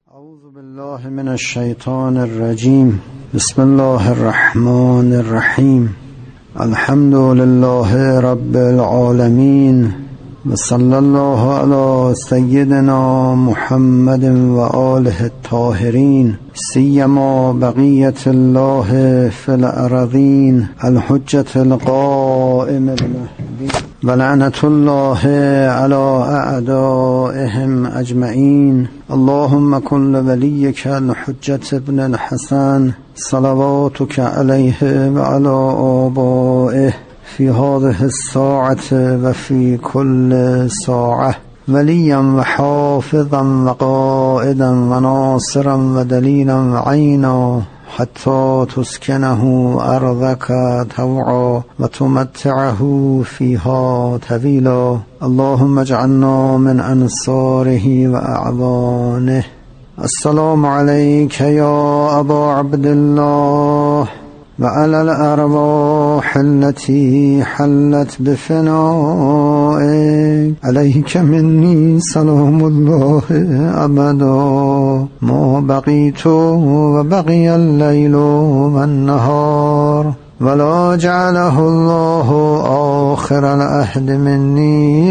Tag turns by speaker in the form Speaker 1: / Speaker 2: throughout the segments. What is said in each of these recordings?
Speaker 1: اعوذ بالله من الشیطان الرجیم. بسم الله الرحمن الرحیم. الحمد لله رب العالمین و صلی الله علی سیدنا محمد و آله الطاهرین، سیما بقیت الله فی الارضین، الحجة القائم المهدی و لعنت الله علی اعدائهم اجمعین. اللهم کن لولیک الحجة ابن الحسن صلواتک علیه و علی آبائه فی هذه الساعة و فی کل ساعة، ولیا و حافظا و قائدا و ناصرا و دلیلا و عینا، حتی تسکنه ارضک طوعا و تمتعه فیها طویلا. اللهم اجعلنا من انصاره و اعوانه. السلام علیک یا ابا عبدالله و علی الارواح التي حلت بفنائك، علیک منی سلام الله ابدا ما بقیت و بقی اللیل و النهار، ولا جعله الله آخر العهد منی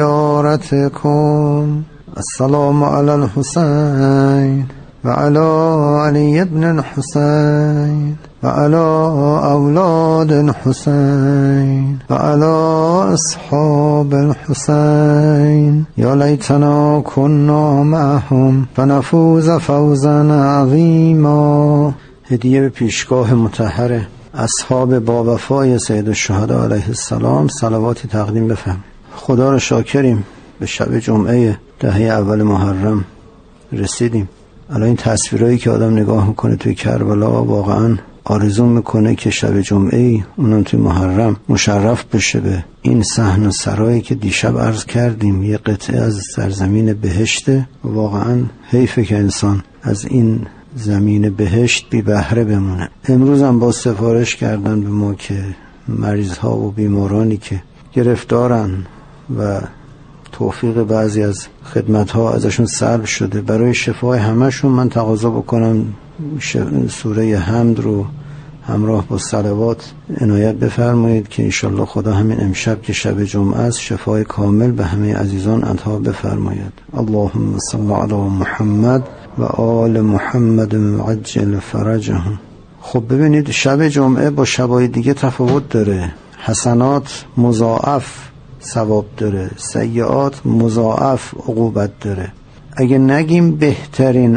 Speaker 1: لزیارتكم. السلام علی الحسین و علی علی ابن الحسین و علی اولاد الحسین و علی اصحاب الحسین. یا لیتنا کنا معهم فنفوز فوزا عظیما. هدیه به پیشگاه مطهر اصحاب با وفای سید الشهدا علیه السلام صلواتی تقدیم بفرمایید. خدا را شاکریم، به شب جمعه دهه اول محرم رسیدیم. الان این تصویرایی که آدم نگاه میکنه توی کربلا واقعا آرزو میکنه که شب جمعه اونم توی محرم مشرف بشه به این صحن و سرایی که دیشب عرض کردیم. یه قطعه از سرزمین بهشته. واقعا حیفه که انسان از این زمین بهشت بی بهره بمونه. امروز هم با سفارش کردن به ما که مریض ها و بیمارانی که گرفتارن و توفیق بعضی از خدمت ها ازشون سلب شده، برای شفای همشون من تقاضا بکنم سوره حمد رو همراه با صلوات عنایت بفرمایید که انشالله خدا همین امشب که شب جمعه است شفای کامل به همه عزیزان عطا بفرماید. اللهم صل علی محمد و آل محمد عجل فرجهم. خب ببینید، شب جمعه با شبای دیگه تفاوت داره. حسنات مضاعف ثواب داره، سیئات مضاعف عقوبت داره. اگه نگیم بهترین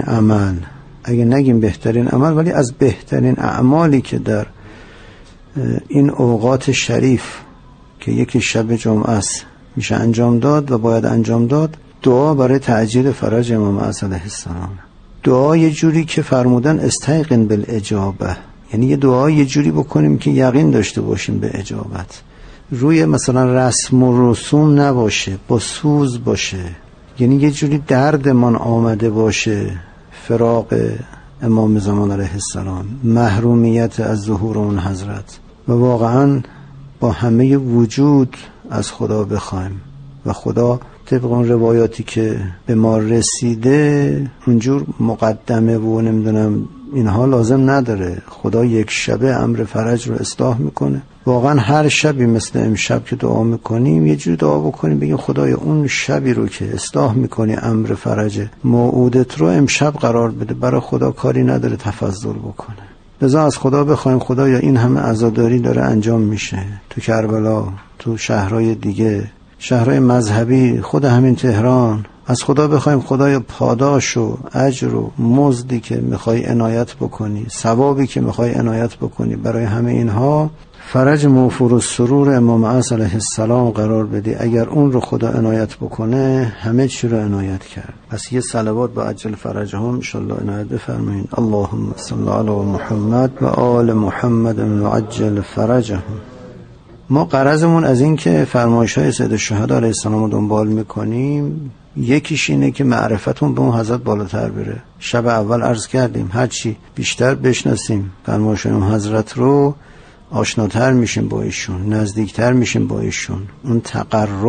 Speaker 1: عمل، ولی از بهترین اعمالی که در این اوقات شریف که یکی شب جمعه است میشه انجام داد و باید انجام داد، دعا برای تعجیل فرج امام عصر علیه السلام. دعا یه جوری که فرمودن استیقن بالاجابه، یعنی یه دعا یه جوری بکنیم که یقین داشته باشیم به اجابت. روی مثلا رسم و رسوم نباشه، با سوز باشه، یعنی یه جوری دردمان آمده باشه، فراق امام زمان علیه السلام، محرومیت از ظهور اون حضرت، و واقعا با همه وجود از خدا بخوایم و خدا طبق اون روایاتی که به ما رسیده اونجور مقدمه و نمیدونم اینها لازم نداره. خدا یک شبه امر فرج رو اصلاح میکنه. واقعا هر شبی مثل امشب که دعا میکنیم یه جوری دعا بکنیم، بگیم خدای اون شبی رو که اصلاح میکنی امر فرج موعودت رو امشب قرار بده. برای خدا کاری نداره تفضل بکنه. لذا از خدا بخوایم خدایا این همه عزاداری داره انجام میشه تو کربلا، تو شهرهای دیگه، شهرهای مذهبی، خود همین تهران، از خدا بخوایم خدایا پاداش و اجر و مزدی که میخوای عنایت بکنی، ثوابی که میخوای عنایت بکنی، برای همه اینها فرج موفور السرور امام عصر علیه السلام قرار بدی. اگر اون رو خدا عنایت بکنه همه چی رو عنایت کرد. پس یه صلوات با عجل فرجهم انشالله عنایت بفرمایید. اللهم صل علی محمد و آل محمد و عجل فرجهم. ما غرضمون از این که فرمایش‌های سید الشهدا علیه السلام رو دنبال میکنیم، یکیش اینه که معرفتون به اون حضرت بالاتر بره. شب اول عرض کردیم هرچی بیشتر بشناسیم فرمایش‌های اون حضرت رو، آشناتر میشیم با ایشون، نزدیکتر میشیم با ایشون. اون تقرب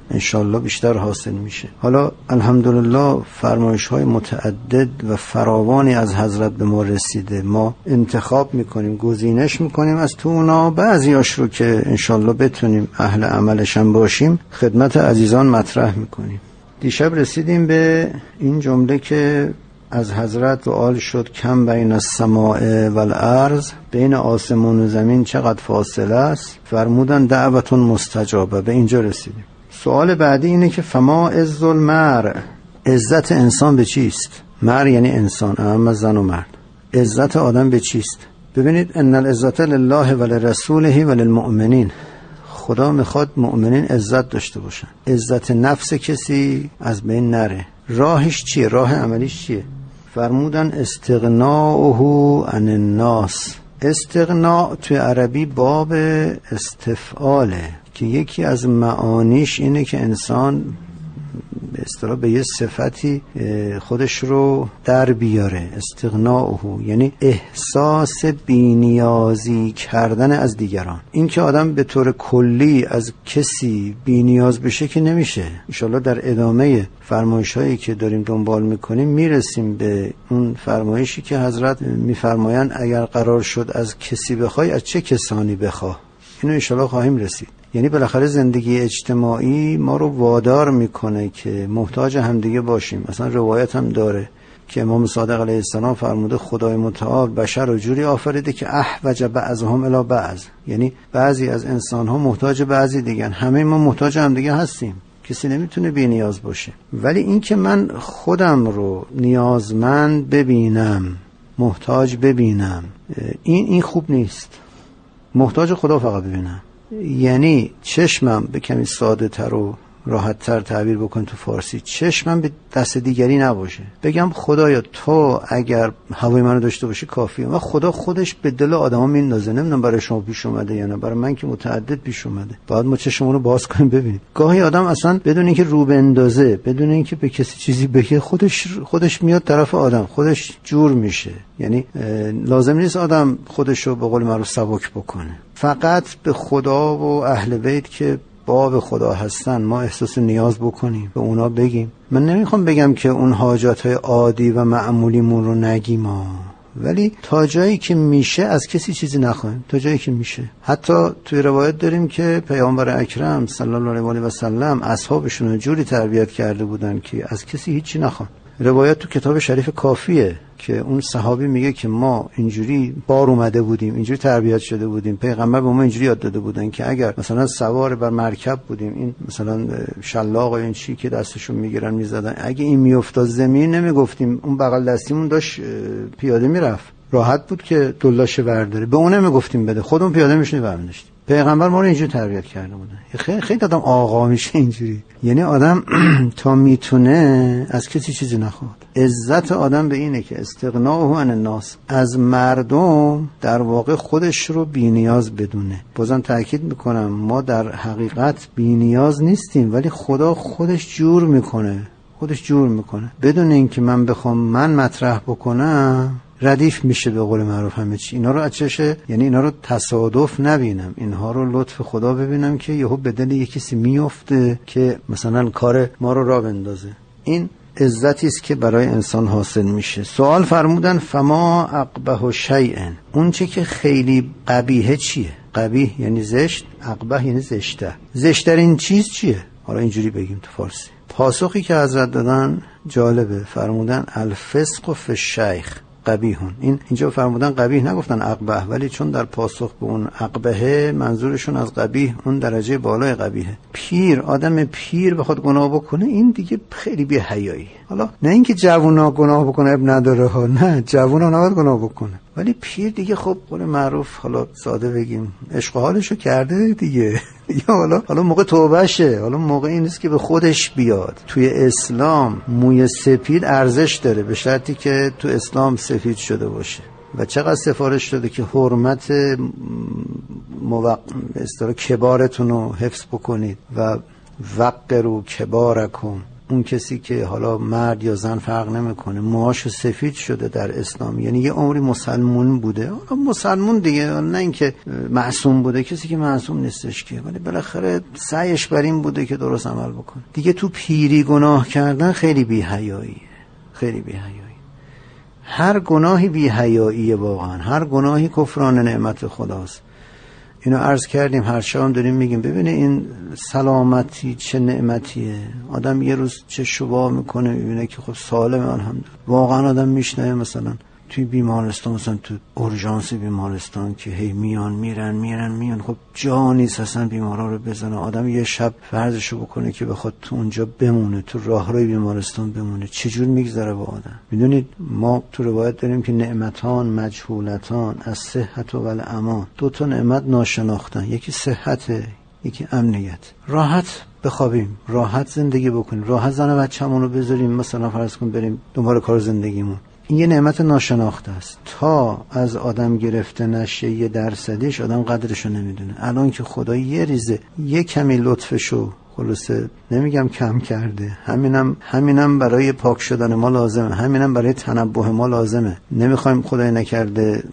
Speaker 1: انشالله بیشتر حاصل میشه. حالا الحمدلله فرمایش های متعدد و فراوانی از حضرت به ما رسیده، ما انتخاب میکنیم، گزینش میکنیم از تو اونا، بعضیاش رو که انشالله بتونیم اهل عملش هم باشیم خدمت عزیزان مطرح میکنیم. دیشب رسیدیم به این جمله که از حضرت سوال شد کم بین السماء والارض، بین آسمان و زمین چقدر فاصله است؟ فرمودن دعوتون مستجابه. به اینجا رسیدیم. سوال بعدی اینه که فما عز المرء، عزت انسان به چیست؟ مرء یعنی انسان، اما زن و مرد. عزت آدم به چیست؟ ببینید ان العزت لله ولرسوله وللمؤمنین، خدا میخواد مؤمنین عزت داشته باشن. عزت نفس کسی از بین نره. راهش چیه؟ راه عملیش چیه؟ فرمودن استغناؤه عن الناس. استغناء توی عربی باب استفعاله که یکی از معانیش اینه که انسان به اصطلاح به یه صفتی خودش رو در بیاره. استغناؤه یعنی احساس بینیازی کردن از دیگران. این که آدم به طور کلی از کسی بینیاز بشه که نمیشه. انشالله در ادامه فرمایش هایی که داریم دنبال میکنیم میرسیم به اون فرمایشی که حضرت میفرمایند اگر قرار شد از کسی بخوای از چه کسانی بخواه. اینو انشالله خواهیم رسید. یعنی بالاخره زندگی اجتماعی ما رو وادار میکنه که محتاج همدیگه باشیم. مثلا روایت هم داره که امام صادق علیه السلام فرموده خدای متعال بشر رو جوری آفریده که احوج بعضهم الی بعض، یعنی بعضی از انسان ها محتاج بعضی دیگه. همه ما محتاج همدیگه هستیم، کسی نمیتونه بی نیاز باشه. ولی این که من خودم رو نیازمند ببینم، محتاج ببینم، این خوب نیست. محتاج خدا فقط ببینم. یعنی چشمم به کمی ساده تر و راحت تر تعبیر بکن تو فارسی، چشمم به دست دیگری نباشه. بگم خدایا تو اگر هوای منو داشته باشی کافیه. و خدا خودش به دل آدما میندازه. نمیدونم برای شما پیش اومده یا نه، برای من که متعدد پیش اومده. باید ما چشممون رو باز کنیم ببینیم. گاهی آدم اصلا بدون اینکه رو بندازه، بدون اینکه به کسی چیزی بگه، خودش میاد طرف آدم، خودش جور میشه. یعنی لازم نیست آدم خودشو به قول معروف سبک بکنه. فقط به خدا و اهل بیت که باب خدا هستن ما احساس نیاز بکنیم، به اونا بگیم. من نمیخوام بگم که اون حاجاتهای عادی و معمولیمون رو نگیم، ولی تا جایی که میشه از کسی چیزی نخوایم. تا جایی که میشه. حتی توی روایت داریم که پیامبر اکرم صلی الله علیه و سلم اصحابشون رو جوری تربیت کرده بودن که از کسی هیچی نخوان. روایت تو کتاب شریف کافیه که اون صحابی میگه که ما اینجوری بار اومده بودیم، اینجوری تربیت شده بودیم، پیغمبر به ما اینجوری یاد داده بودن که اگر مثلا سوار بر مرکب بودیم، این مثلا شلاق و این چی که دستشون میگیرن میزدن، اگه این میافتاد زمین نمیگفتیم اون بغل دستیمون داشت پیاده میرفت، راحت بود که دلاش برداره، به اون نمیگفتیم بده، خودمون پیاده میشیم برمی‌داشتیم. پیغمبر ما رو اینجوری تربیت کرده بودن. خیلی آدم آقا میشه اینجوری. یعنی آدم تا میتونه از کسی چیزی نخواد. عزت آدم به اینه که استغناء عن الناس، از مردم در واقع خودش رو بی نیاز بدونه. بازم تاکید میکنم ما در حقیقت بی نیاز نیستیم، ولی خدا خودش جور میکنه بدون اینکه من بخوام من مطرح بکنم ردیف میشه به قول معروف همه چی. اینا رو اچشه، یعنی اینا رو تصادف نبینم، اینها رو لطف خدا ببینم که یهو به دل یکی کسی میفته که مثلا کار ما رو راه بندازه. این عزتی است که برای انسان حاصل میشه. سوال فرمودن فما اقبح شیء، اون چه که خیلی قبیحه چیه؟ قبیح یعنی زشت، اقبح یعنی زشته. زشترین چیز چیه؟ حالا اینجوری بگیم تو فارسی. پاسخی که حضرت دادن جالبه. فرمودن الفسق فی الشیخ قبیحون. اینجا فرمودن قبیح، نگفتن اقبح، ولی چون در پاسخ به اون اقبحه منظورشون از قبیح اون درجه بالای قبیحه. پیر، آدم پیر بخواد گناه بکنه، این دیگه خیلی بی حیایی. حالا نه اینکه جوونا گناه بکنه اب نداره ها، نه جوونا نباید گناه بکنه، ولی پیر دیگه خب قول معروف حالا ساده بگیم عشق حالشو کرده دیگه. حالا موقع توبهشه، حالا موقع این نیست که به خودش بیاد. توی اسلام موی سپید ارزش داره به شرطی که تو اسلام سفید شده باشه. و چقدر سفارش شده که حرمت کبارتون رو حفظ بکنید و وقروا کبارکم، اون کسی که حالا مرد یا زن فرق نمیکنه موهاش سفید شده در اسلام، یعنی یه عمری مسلمون بوده، مسلمون دیگه، نه اینکه معصوم بوده، کسی که معصوم نیستش که، ولی بالاخره سعیش بر این بوده که درست عمل بکنه دیگه. تو پیری گناه کردن خیلی بی‌حیاییه، خیلی بی‌حیایی. هر گناهی بی‌حیاییه، واقعا هر گناهی کفران نعمت خداست. اینو عرض کردیم، هر شام داریم میگیم ببینه این سلامتی چه نعمتیه. آدم یه روز چه شبا میکنه میبینه که خب سالمه، الحمدلله. واقعا آدم میشنه مثلا توی بیمارستان، مثلا تو اورژانس بیمارستان که هی میان میرن، خب جا نیست اصلا بیمارا رو بزنه. آدم یه شب فرضشو بکنه که بخواد تو اونجا بمونه، تو راهروی بیمارستان بمونه، چجور میگذره با آدم؟ میدونید ما تو روایت داریم که نعمتان مجهولتان از صحت و الامان، دو تا نعمت ناشناختن، یکی صحته، یکی امنیت. راحت بخوابیم، راحت زندگی بکنیم، راحت زن و بچه‌مون رو بذاریم مثلا فرض کن بریم دنبال کار زندگیمون. این یه نعمت ناشناخته است. تا از آدم گرفته نشه یه درصدیش، آدم قدرشو نمیدونه. الان که خدا یه ریزه یه کمی لطفشو خلاصه نمیگم کم کرده، همینم برای پاک شدن ما لازمه، همینم برای تنبه ما لازمه. نمیخوایم خدای نکرده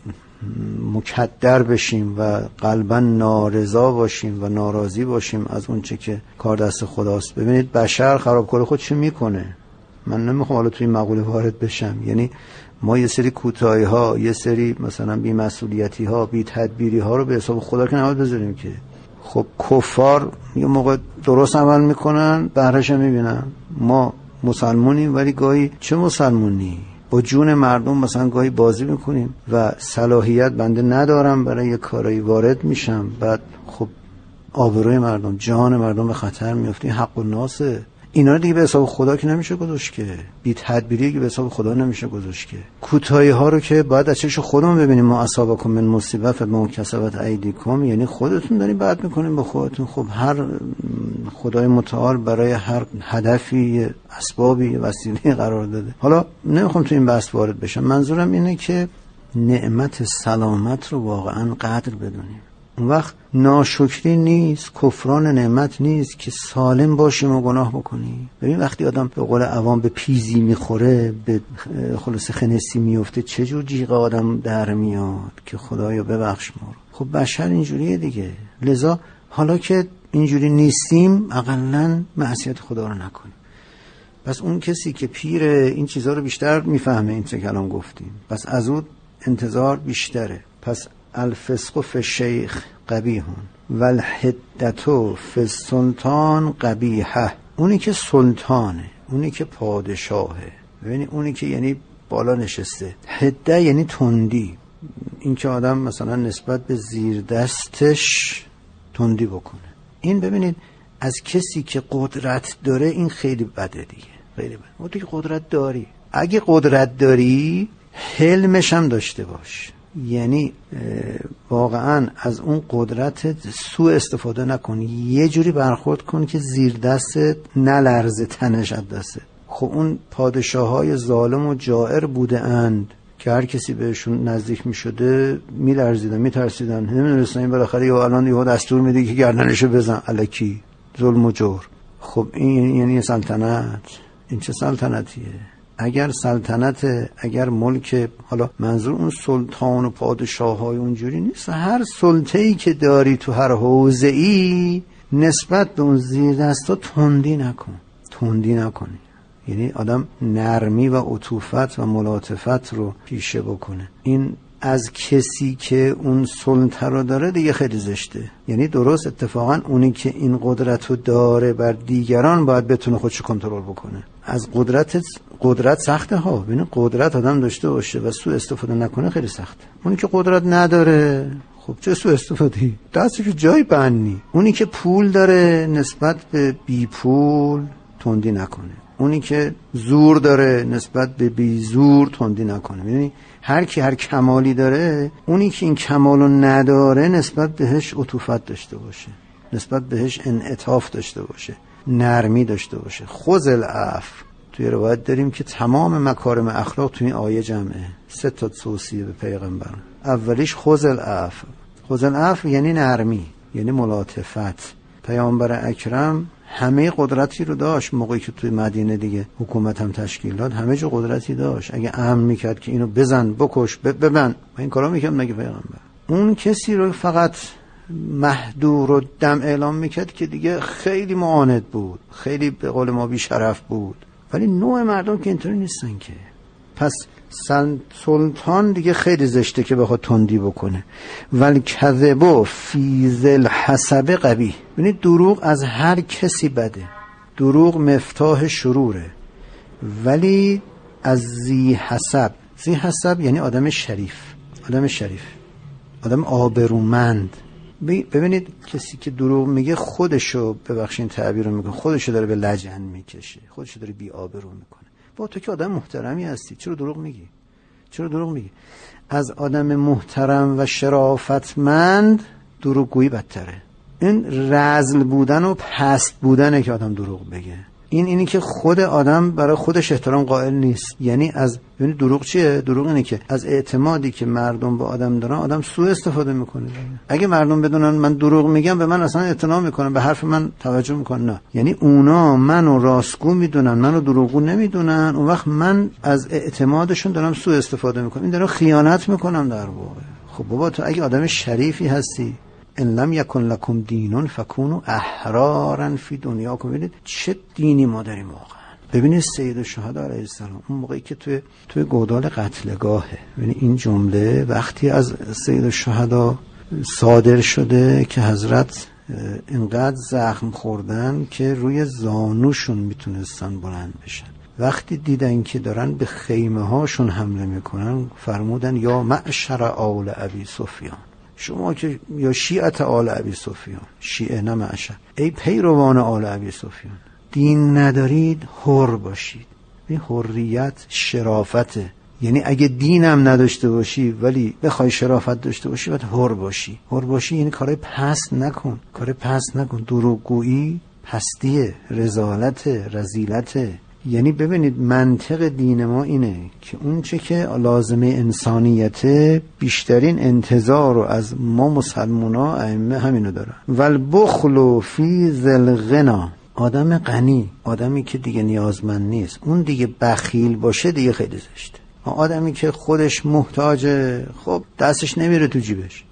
Speaker 1: مکدر بشیم و قلبا نارضا باشیم و ناراضی باشیم از اون چه که کار دست خداست. ببینید بشر خرابکار خودشو میکنه. من نمیخوام حالا توی این مقوله وارد بشم، یعنی ما یه سری کوتاهی ها، یه سری مثلا بی‌مسئولیتی ها، بی تدبیری ها رو به حساب خدا که نباید بذاریم که. خب کفار یه موقع درست عمل میکنن، بهره‌ش میبینن. ما مسلمونیم ولی گاهی چه مسلمونی با جون مردم مثلا گاهی بازی میکنیم و صلاحیت بنده ندارم برای یه کارایی وارد میشم، بعد خب آبروی مردم، جان مردم به خطر میفته. حق الناسه. اینا دیگه به حساب خدا که نمیشه گذاشت که، بی تدبیری که به حساب خدا نمیشه گذاشت که. کوتاهی ها رو که باید از چش خودمون ببینیم. ما اصابکم من مصیبت ما کسبت ایدیکم، یعنی خودتون دارین بد میکنین با خودتون. خب هر خدای متعال برای هر هدفی اسبابی وسیله قرار داده. حالا نمیخوام تو این بحث وارد بشم، منظورم اینه که نعمت سلامت رو واقعا قدر بدونیم. اون وقت ناشکری نیست، کفران نعمت نیست که سالم باشیم و گناه بکنیم. ببین وقتی آدم به قول عوام به پیزی میخوره، به خلاص خنسی میفته، چجور جیغ آدم در میاد که خدایا ببخش ما رو. خب بشر اینجوریه دیگه. لذا حالا که اینجوری نیستیم، اقلن معصیت خدا رو نکنیم. پس اون کسی که پیر این چیزها رو بیشتر میفهمه، این چه کلام گفتیم، پس از اون انتظار بیشتره. پس الفسق فی الشیخ قبیحون والحدة فی السلطان قبیحه. اونی که سلطانه، اونی که پادشاهه، ببینی اونی که یعنی بالا نشسته. حده یعنی تندی، این که آدم مثلا نسبت به زیر دستش تندی بکنه. این ببینید از کسی که قدرت داره این خیلی بده دیگه، خیلی بده. ما تو که قدرت داری، اگه قدرت داری حلمش هم داشته باش، یعنی واقعا از اون قدرتت سوء استفاده نکنی، یه جوری برخورد کن که زیر دستت نلرزه، تنش از دستت. خب اون پادشاه‌های ظالم و جائر بوده اند که هر کسی بهشون نزدیک می شده می لرزیدن، می ترسیدن، نمیدونستن این بالاخره یا الان یهو دستور میده که گردنشو بزن، الکی ظلم و جور. خب این یعنی سلطنت؟ این چه سلطنتیه؟ اگر سلطنت، اگر ملک، حالا منظور اون سلطان و پادشاه‌های اونجوری نیست، هر سلطه‌ای که داری تو هر حوزه‌ای نسبت به اون زیر دستا تندی نکنی. یعنی آدم نرمی و عطوفت و ملاطفت رو پیشه بکنه. این از کسی که اون سلطه رو داره دیگه خیلی زشته. یعنی درست اتفاقا اونی که این قدرت رو داره بر دیگران باید بتونه خودشو کنترل بکنه. از قدرت سخته ها. ببین قدرت آدم داشته باشه و سوء استفاده نکنه خیلی سخته. اونی که قدرت نداره خب چه سوء استفاده‌ای؟ دستش جای بندی. اونی که پول داره نسبت به بی پول تندی نکنه. اونی که زور داره نسبت به بی زور تندی نکنه. یعنی هر کی هر کمالی داره، اونی که این کمالو نداره نسبت بهش عطوفت داشته باشه، نسبت بهش انعطاف داشته باشه، نرمی داشته باشه. خذ العفو. توی روایت داریم که تمام مکارم اخلاق توی این آیه جمعه. 3 تا توصیه به پیغمبر. اولیش خذ العفو. خذ العفو یعنی نرمی، یعنی ملاطفت. پیامبر اکرم همه قدرتی رو داشت موقعی که توی مدینه دیگه حکومت هم تشکیل داد، همه جو قدرتی داشت. اگه امر میکرد که اینو بزن، بکش، ببند، این کارا میکنم نگه پیغمبر. اون کسی رو فقط محدور و دم اعلام میکرد که دیگه خیلی معاند بود، خیلی به قول ما بی شرف بود. ولی نوع مردم که اینطوری نیستن که. پس سلطان دیگه خیلی زشته که بخواد تندی بکنه. ولی کذب فی ذل حسب قبیح. ببینید دروغ از هر کسی بده، دروغ مفتاح شروره، ولی از ذی حسب. ذی حسب یعنی آدم شریف، آدم شریف، آدم آبرومند. ببینید کسی که دروغ میگه خودشو، ببخشید تعبیر رو میکنه، خودشو داره به لجن میکشه، خودشو داره بی آبرو میکنه. با تو که آدم محترمی هستی چرا دروغ میگی؟ چرا دروغ میگی؟ از آدم محترم و شرافتمند دروغگویی بدتره. این رذل بودن و پست بودنه که آدم دروغ بگه. اینی که خود آدم برای خودش احترام قائل نیست. یعنی دروغ چیه؟ دروغ اینه که از اعتمادی که مردم به آدم دارن آدم سوء استفاده میکنه. اگه مردم بدونن من دروغ میگم به من اصلا اعتنا میکنن، به حرف من توجه میکنن. نه، یعنی اونا منو راستگو میدونن، منو دروغگو نمیدونن، اون وقت من از اعتمادشون دارم سوء استفاده میکنم، این دارم خیانت میکنم در واقع. خب بابا تو اگه آدم شریفی هستی، ان لم یکن لکم دینون فکونوا احرارا فی دنیاکم. ببینید چه دینی ما داریم واقعا. ببینید سید الشهدا علیه السلام اون موقعی که توی گودال قتلگاهه، ببینید این جمله وقتی از سید الشهدا صادر شده که حضرت اینقدر زخم خوردن که روی زانوشون میتونستن بلند بشن. وقتی دیدن که دارن به خیمه هاشون حمله میکنن فرمودن یا معشر آل ابی سفیان، شما که یا شیعت آل ابی سفیان، شیعه نه معشر، ای پیروان آل ابی سفیان، دین ندارید حر باشید. این حریت شرافته. یعنی اگه دینم نداشته باشی ولی بخوای شرافت داشته باشی باید حر باشی. حر باشی یعنی کارهای پست نکن، کارهای پست نکن. دروغگویی پستیه، رذالت، رذیلته. یعنی ببینید منطق دین ما اینه که اون چه که لازمه انسانیته بیشترین انتظار رو از ما مسلمونا ائمه همینو دارن. والبخل فی ذل غنا، آدم غنی، آدمی که دیگه نیازمند نیست، اون دیگه بخیل باشه دیگه خیلی زشته. آدمی که خودش محتاجه خب دستش نمیره تو جیبش،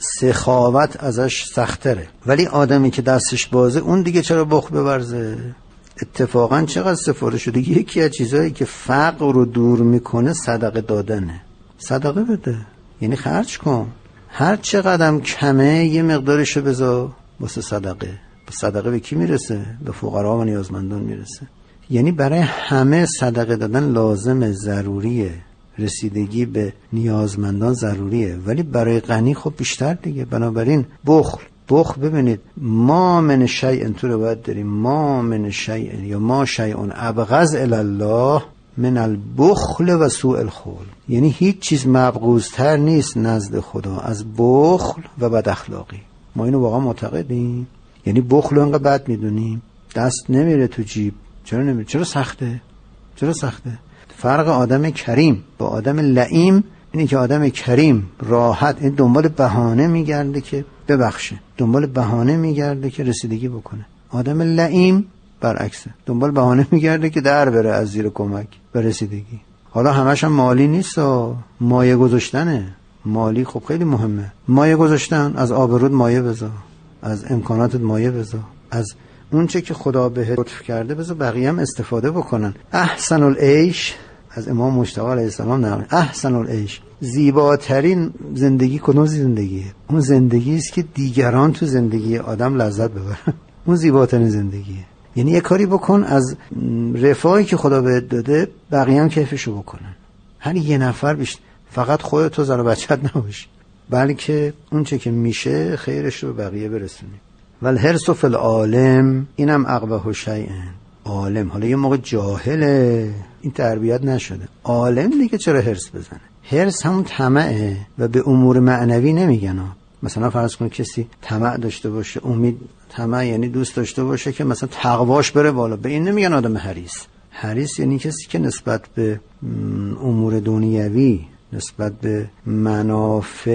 Speaker 1: سخاوت ازش سختره. ولی آدمی که دستش بازه اون دیگه چرا بخل بورزه؟ اتفاقا چقدر استفاده شده. یکی از چیزایی که فقر رو دور میکنه صدقه دادنه. صدقه بده، یعنی خرج کن. هر چقدر کمه یه مقدارشو بذار واسه صدقه. صدقه به کی میرسه؟ به فقرا و نیازمندان میرسه. یعنی برای همه صدقه دادن لازمه، ضروریه. رسیدگی به نیازمندان ضروریه، ولی برای غنی خب بیشتر دیگه. بنابراین بخل ببینید ما من شیء تو رو باید داریم، ما من شیء یا ما شیء ابغض الی الله من البخل و سوء الخلق. یعنی هیچ چیز مبغوض‌تر نیست نزد خدا از بخل و بد اخلاقی. ما اینو واقعا معتقدیم. یعنی بخل رو انقدر بد میدونیم، دست نمیره تو جیب. چرا نمیره؟ چرا سخته؟ فرق آدم کریم با آدم لئیم اینه که آدم کریم راحت این دنبال بهانه میگرده که ببخشه، دنبال بهانه میگرده که رسیدگی بکنه. آدم لئیم برعکسه، دنبال بهانه میگرده که در بره از زیر کمک به رسیدگی. حالا همش هم مالی نیست، مایه گذاشتنه. مالی خب خیلی مهمه. مایه گذاشتن، از آبرود مایه بذار، از امکاناتت مایه بذار، از اون چه که خدا بهت لطف کرده بذار بقیه هم استفاده بکنن. احسن العیش از امام مجتبی علیه السلام نقل، احسن العیش، زیباترین زندگی کدوم زندگیه؟ اون زندگی است که دیگران تو زندگی آدم لذت ببرن. اون زیباترین زندگیه. یعنی یه کاری بکن از رفاهی که خدا بهت داده بقیه هم کیفشو بکنن. هر یه نفر بیشتر، فقط خودت و زن و بچت نباش، بلکه اون چه که میشه خیرش رو به بقیه برسونی. والحرص فی العالم اینم اقبح شیء. عالم حالا یه موقع جاهله، این تربیت نشده. عالم دیگه چرا حرص بزنه؟ حرص همون طمعه و به امور معنوی نمیگن. مثلا فرض کن کسی طمع داشته باشه، امید، طمع یعنی دوست داشته باشه که مثلا تقواش بره بالا، به این نمیگن آدم حریص. حریص یعنی کسی که نسبت به امور دنیوی، نسبت به منافع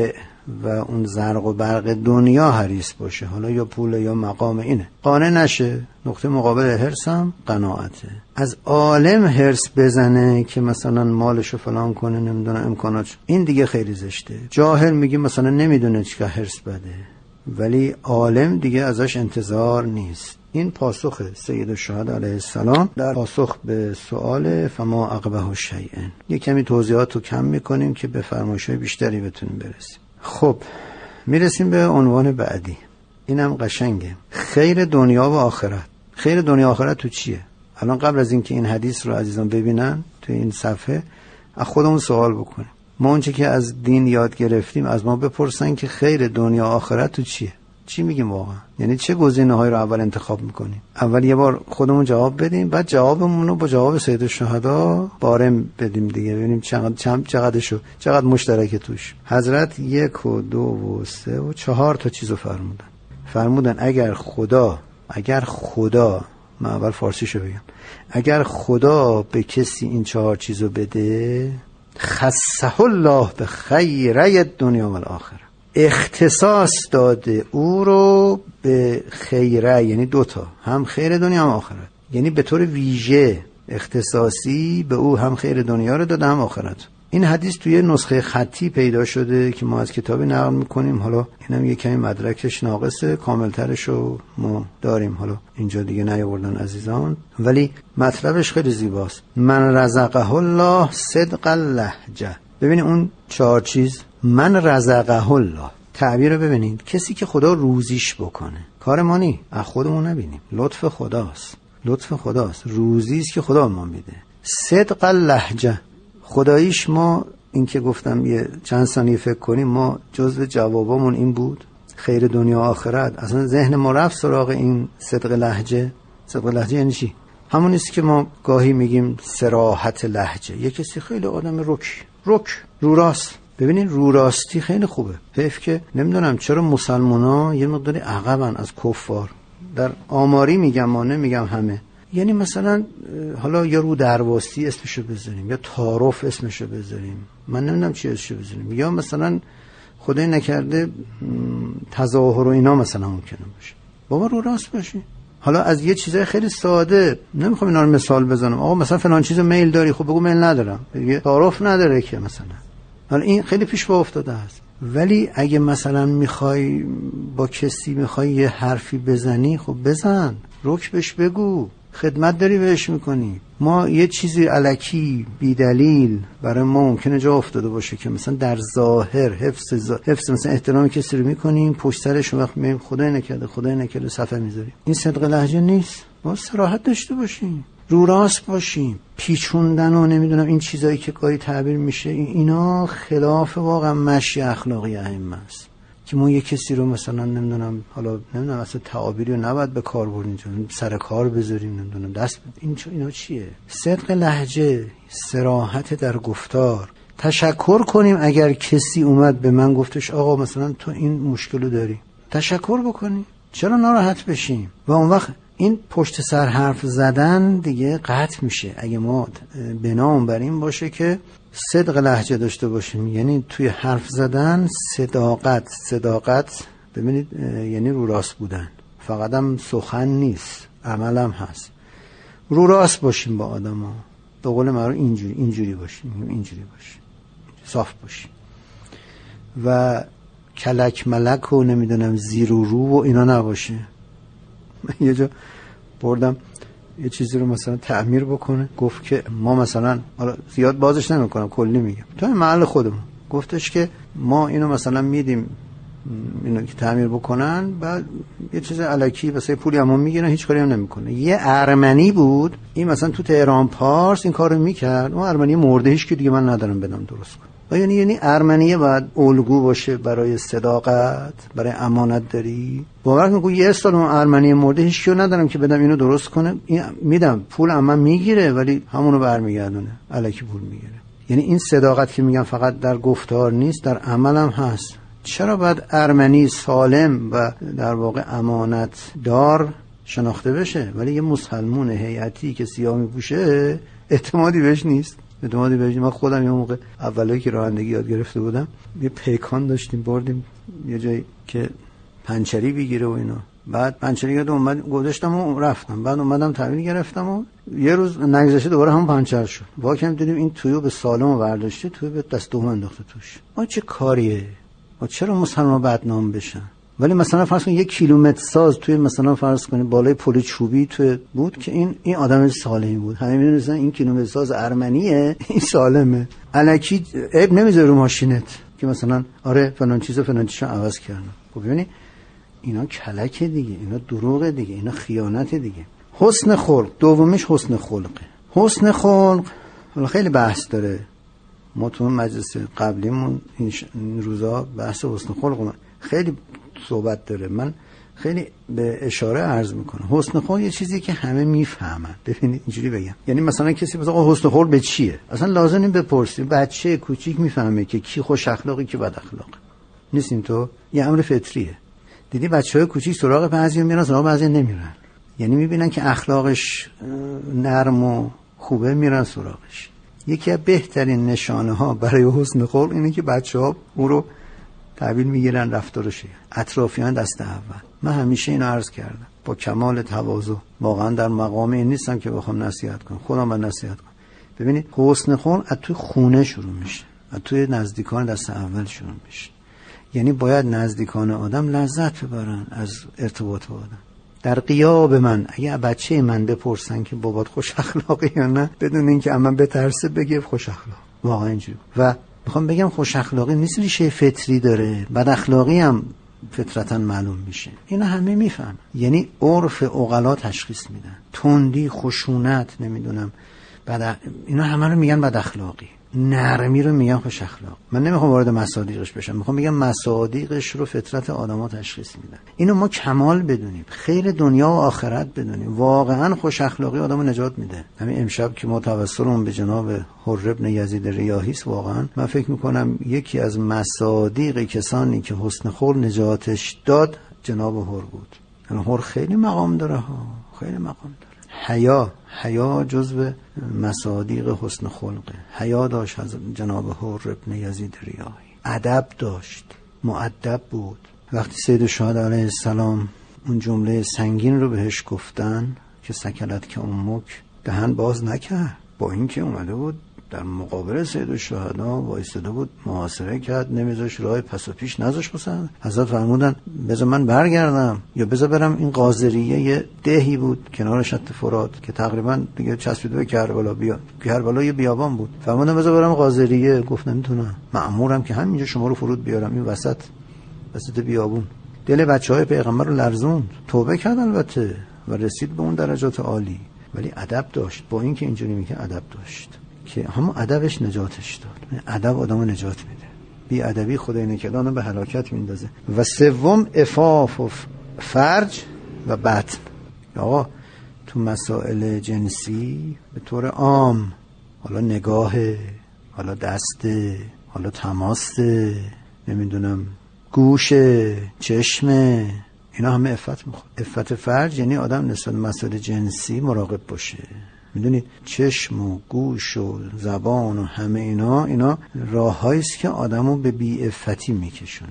Speaker 1: و اون زرق و برق دنیا حریص باشه، حالا یا پول یا مقام، اینه قانع نشه. نقطه مقابل حرص هم قناعته. از عالم حرص بزنه که مثلا مالشو فلان کنه، نمیدونه امکاناتش، این دیگه خیلی زشته. جاهل میگه مثلا نمیدونه چیکار حرص بده، ولی عالم دیگه ازش انتظار نیست. این پاسخ سید الشهدا علیه السلام در پاسخ به سؤال فما عقبه شیء. یک کمی توضیحات رو کم میکنیم که به فرمایش‌های بیشتری بتونیم برسیم. خب میرسیم به عنوان بعدی، اینم قشنگه، خیر دنیا و آخرت. خیر دنیا و آخرت تو چیه؟ الان قبل از اینکه این حدیث رو عزیزان ببینن تو این صفحه، از خودمون سوال بکنیم. ما اونچه که از دین یاد گرفتیم از ما بپرسن که خیر دنیا و آخرت تو چیه؟ چی میگیم واقعا؟ یعنی چه گزینه‌هایی رو اول انتخاب میکنیم؟ اول یه بار خودمون جواب بدیم، بعد جوابمون رو با جواب سید الشهدا بارم بدیم دیگه، ببینیم چقدر مشترکه توش. حضرت 1 و 2 و 3 و 4 تا چیزو فرمودن اگر خدا من اول فارسیشو بگم، اگر خدا به کسی این 4 چیزو بده، خصه الله به خیره دنیا و الاخره، اختصاص داده او رو به خیره، یعنی 2 تا، هم خیر دنیا هم آخرت، یعنی به طور ویژه اختصاصی به او هم خیر دنیا رو داده هم آخرت. این حدیث توی نسخه خطی پیدا شده که ما از کتابی نقل میکنیم، حالا اینم یه کمی مدرکش ناقصه، کاملترش رو ما داریم، حالا اینجا دیگه نیاوردن عزیزان، ولی مطلبش خیلی زیباست. من رزقه الله صدق اللهجه. ببینید اون 4 چیز، من رزقه الله، تعبیر رو ببینید، کسی که خدا روزیش بکنه، کار ما نی، از خودمون نبینیم، لطف خداست، روزی است که خدا ما میده. صدق اللهجه، خداییش ما، این که گفتم یه چند ثانیه فکر کنیم، ما جزء جوابمون این بود، خیر دنیا آخرت. اصلا ذهن ما رفت سراغ این صدق لهجه. صدق لهجه یعنی چی؟ همون است که ما گاهی میگیم صراحت لهجه. یه کسی خیلی آدم رک رو راست. ببینین رو راستی خیلی خوبه. حیف که نمیدونم چرا مسلمونا یه مقداری عقبن از کفار. در آماری میگم، ما نمیگم همه. یعنی مثلا حالا یا رو درواسی اسمشو بذاریم، یا تعارف اسمشو بذاریم، من نمیدونم چی اسمشو بذاریم، یا مثلا خدای نکرده تظاهر و اینا مثلا ممکنه باشه. بابا رو راست باشی. حالا از یه چیزای خیلی ساده، نمیخوام اینا رو مثال بزنم، آقا مثلا فلان چیزو میل داری، خب بگو میل ندارم، دیگه تعارف نداره که مثلا. حالا این خیلی پیش پا افتاده است. ولی اگه مثلا میخوای با کسی میخوای یه حرفی بزنی، خب بزن، رک بهش بگو، خدمت داری بهش میکنی. ما یه چیزی الکی بی دلیل برای ما ممکنه جا افتاده باشه که مثلا در ظاهر حفظ مثلا احترام کسی رو میکنیم، پشت سرش وقت میگیم خدای نکرده صفحه میذاریم. این صدق لهجه نیست. ما صراحت داشته باشیم، رو راست باشیم. پیچوندن و نمیدونم این چیزایی که گاهی تعبیر میشه، اینا خلاف واقعا مشی اخلاقی ائمه است. که ما یه کسی رو مثلا نمیدونم، حالا نمیدونم اصلا تعابیری رو نباید به کار بریم، سر کار بذاریم، نمیدونم دست اینا چیه؟ صدق لهجه، صراحت در گفتار. تشکر کنیم اگر کسی اومد به من گفتش آقا مثلا تو این مشکلو داری، تشکر بکنی، چرا ناراحت بشیم؟ و اون وقت این پشت سر حرف زدن دیگه قطع میشه. اگه ما بنام بر این باشه که صدق لهجه داشته باشیم، یعنی توی حرف زدن صداقت ببینید یعنی رو راست بودن، فقط هم سخن نیست، عمل هم هست. رو راست باشیم با آدم ها، به قول معروف اینجوری باشیم، صاف باشیم و کلک ملک و نمیدونم زیر و رو و اینا نباشه. من یه جا بردم یه چیزی رو مثلا تعمیر بکنه، گفت که ما مثلا، حالا زیاد بازش نمیکنم، کلی میگم، تو محل خودمون، گفتش که ما اینو مثلا میدیم اینو که تعمیر بکنن، بعد یه چیز الکی واسه پولی هم میگیرن، هیچ کاری هم نمیکنه. یه ارمنی بود این مثلا تو تهران پارس این کارو میکرد، اون ارمنی مردهش که دیگه من ندارم بدم درست کنه. و یعنی ارمنیه باید الگو باشه برای صداقت، برای امانت داری. باور کن یه سال اون ارمنی مرده هیچ کیو ندارم که بدم اینو درست کنه، این میدم پول اما میگیره ولی همونو برمیگردونه، الکی پول میگیره. یعنی این صداقت که میگم فقط در گفتار نیست، در عمل هم هست. چرا باید ارمنی سالم و در واقع امانت دار شناخته بشه، ولی یه مسلمون هیئتی که سیاه میپوشه اعتمادی بهش نیست؟ اعتمادی به من خودم یه موقع اولی که رانندگی یاد گرفته بودم یه پیکان داشتیم بردیم یه جایی که پنچری بگیره و اینا، بعد پنچری یاد اومد گذاشتم و رفتم، بعد اومدم تحویل گرفتم و یه روز نگذشته دوباره هم پنچر شد. واقعا دیدیم این تویو به سالم برداشته، تویو به دست دوم انداخته توش. چه کاریه؟ چرا مسلمان بدنام بشن؟ ولی مثلا فرض کن 1 کیلومتر ساز توی مثلا فرض کنید بالای پل چوبی توی بود که این آدم سالمی بود، همه می‌دونن این کیلومتر ساز ارمنیه، این سالمه، الکی عیب نمیذاره رو ماشینت که مثلا آره فلان چیزو عوض کردن. خب ببینید اینا کلکه دیگه، اینا دروغه دیگه، اینا خیانت دیگه. حسن خلق، دومیش حسن خلقه. حسن خلق حالا خیلی بحث داره، ما تو مجلس قبلیمون این روزا بحث حسن خلق خیلی صحبت داره، من خیلی به اشاره عرض میکنم. حسن خلق یه چیزی که همه میفهمن. ببینید اینجوری بگم، یعنی مثلا کسی مثلا حسن خلق به چیه، اصلا لازم نیست بپرسی، بچه کوچیک میفهمه که کی خوش اخلاقی کی بد اخلاق، نیستین تو، یه امر فطریه. دیدی بچهای کوچیک سراغ بعضی میرن، سراغ بعضی نمیرن، یعنی میبینن که اخلاقش نرم و خوبه میرن سراغش. یکی از بهترین نشانه ها برای حسن خلق اینه که بچه‌ها او رو تحویل میگیرن رفتارش، اطرافیان دست اول. من همیشه اینو عرض کردم با کمال تواضع، واقعا در مقام این نیستم که بخوام نصیحت کنم، خودم من نصیحت کنم. ببینید حسن خلق از توی خونه شروع میشه، از توی نزدیکان دست اول شروع میشه. یعنی باید نزدیکان آدم لذت ببرن از ارتباط با آدم. در غیاب من اگه بچه من بپرسن که بابات خوش اخلاقی یا نه، بدون اینکه اما بترسه بگه خوش اخلاق، واقعا اینجوری. و میخوام بگم خوش اخلاقی نیست ریشه فطری داره، بد اخلاقی هم فطرتاً معلوم میشه، اینا همه میفهم. یعنی عرف عقلا تشخیص میدن، تندی، خشونت، نمیدونم اینا همه رو میگن بد اخلاقی، نرمی رو میگن خوش اخلاق. من نمیخوام وارد مصادیقش بشم، میخوام بگم مصادیقش رو فطرت آدما تشخیص میدن. اینو ما کمال بدونیم، خیر دنیا و آخرت بدونیم. واقعا خوش اخلاقی آدمو نجات میده. همین امشب که ما توسلمون به جناب حر ابن یزید ریاحی است، واقعا من فکر میکنم یکی از مصادیق کسانی که حسن خلق نجاتش داد جناب حر بود. یعنی حر خیلی مقام داره ها، خیلی مقام داره. حیا جزو مصادیق حسن خلقه. حیا داشت از جناب حر ابن یزید ریاحی، ادب داشت، مؤدب بود. وقتی سید الشهدا علیه السلام اون جمله سنگین رو بهش گفتن که سکلت که امک، دهن باز نکرد، با اینکه اومده بود در مقابل سید الشهدا وایساده بود، محاصره کرد، نمیذاش راه پس و پیش نذاش. مثلا حضرت فرمودن بذار من برگردم یا بذار برم این قاذریه، یه دهی بود کنار شط فرات که تقریبا دیگه چسبیده به کربلا یه بیابان بود. فرمودن بذار برم قاذریه، گفت نمیتونم، مأمورم که همینجا شما رو فرود بیارم این وسط بیابون. دل بچهای پیغمبر رو لرزوند، توبه کرد البته و رسید به اون درجات عالی، ولی ادب داشت. با اینکه اینجوری میگه ادب داشت که همون ادبش نجاتش داد. ادب آدمو نجات میده، بی ادبی خدای نکدانو به هلاکت میندازه. و سوم عفاف و فرج و بطن. آقا تو مسائل جنسی به طور عام، حالا نگاهه، حالا دسته، حالا تماسه، نمیدونم گوشه، چشمه، اینا همه عفت میخواد. عفت فرج یعنی آدم نسبت به مسائل جنسی مراقب باشه. میدونید چشم و گوش و زبان و همه اینا راه‌هایی است که آدمو به بی‌عفتی میکشونه.